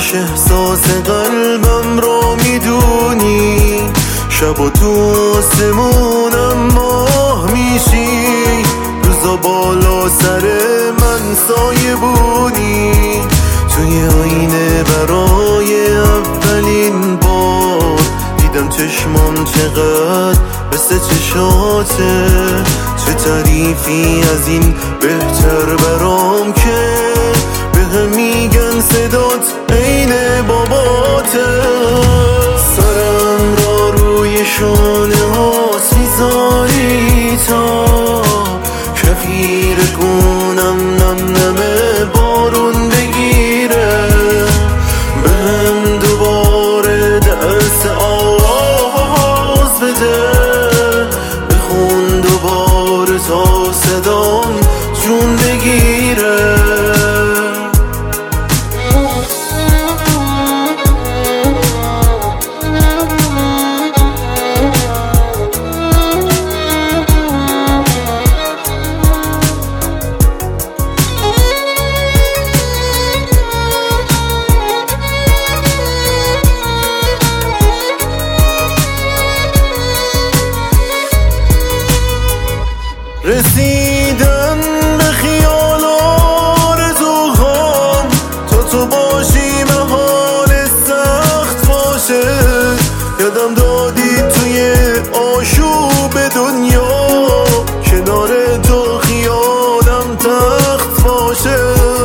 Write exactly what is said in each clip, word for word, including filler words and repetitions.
همش احساس قلبم رو میدونی، شب و تو آسمونم ماه میشی، روزا بالا سر من سایه بونی، توی آینه برای اولین بار دیدم چشمام چقدر مثل چشاته، چه تعریفی از این بهتر برام که به هم میگن صدات عین باباته. سرم را روی شانه هات میذاری تا کفیر کنم نم نمه بارون بگیره، بهم دوباره درس آواز بده، بخون دوباره تا صدام جون بگیره. رسیدن به خیال آرزوهام، تا تو باشی محال سخت باشه، یادم دادی توی آشوب دنیا کنار تو خیالم تخت باشه.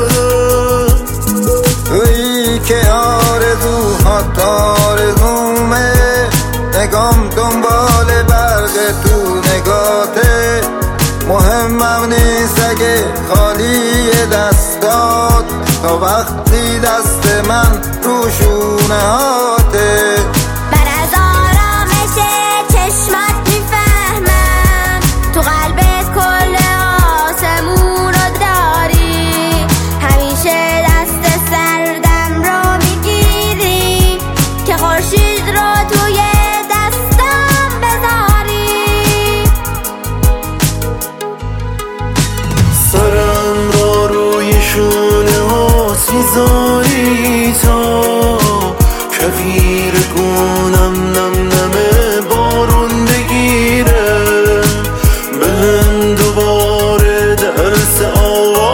تویی که آرزوهات آرزومه، نگام دنبال برق تو نگاته، مهمم نیست اگه خالی دستات تا وقتی دست من رو شونه هاته. من از آرامش چشمات میفهمم، تو قلبت کل آسمون رو داری، همیشه دست سردم رو میگیری که خورشید رو توی دستم بذاری. سرم را روی شونه هات میذاری تا کفیر کنم نم نمه بارون بگیره، بهم دوباره درس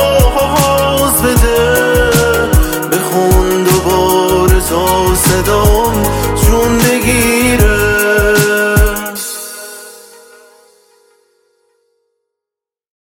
آواز بده، بخون دوباره تا صدا